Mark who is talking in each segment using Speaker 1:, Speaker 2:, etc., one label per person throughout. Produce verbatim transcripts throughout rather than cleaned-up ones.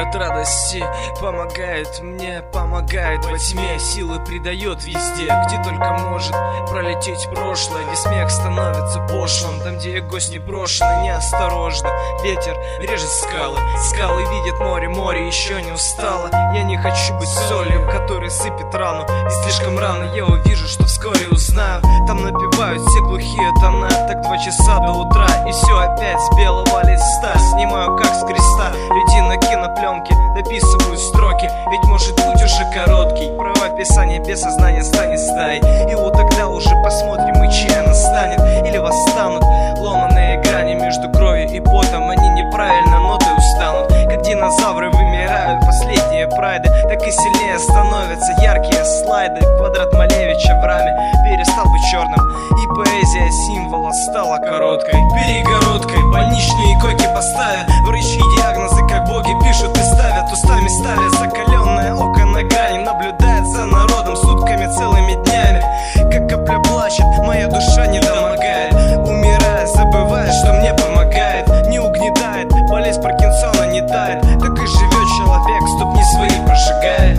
Speaker 1: от радости помогает мне, помогает во тьме, силы придает везде, где только может пролететь прошлое, где смех становится пошлым, там, где гость непрошенный, неосторожно. Ветер режет скалы, скалы видят море, море еще не устало. Я не хочу быть солью, которая сыпет рану, и слишком рано я увижу, что вскоре узнаю. Там напевают все глухие тона, так два часа до утра, и все опять с белого листа. Снимаю как с креста людей на кинопленке, дописываю строки, ведь может быть уже короткий. Правописание без сознания станет стаей, и вот тогда уже посмотрим, и чья она станет. Или восстанут ломаные грани между кровью и потом, они неправильно ноты устанут. Как динозавры вымирают последние прайды, так и сильнее становятся яркие слайды. Квадрат Малевича в раме перестал быть черным, и поэзия символа стала короткой перегородкой. Больничные койки поставя, врачи диагнозы как боги пишут и ставят, устами ставят закаленное око на грани, наблюдает за народом сутками, целыми днями. Как капля плачет, моя душа не домогает, умирая, забывая, что мне помогает. Не угнетает, болезнь Паркинсона не тает, так и живет человек, ступни свои прожигает.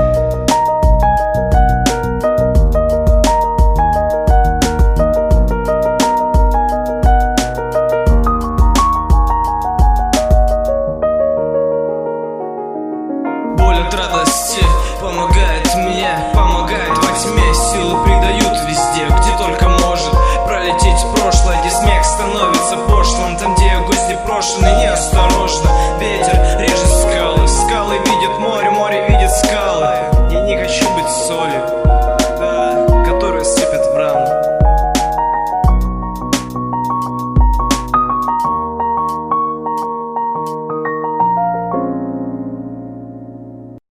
Speaker 1: От радости помогает мне, помогает во тьме, силы придают везде, где только может пролететь прошлое, где смех становится пошлым, там, где гость непрошенный, неосторожно. Ветер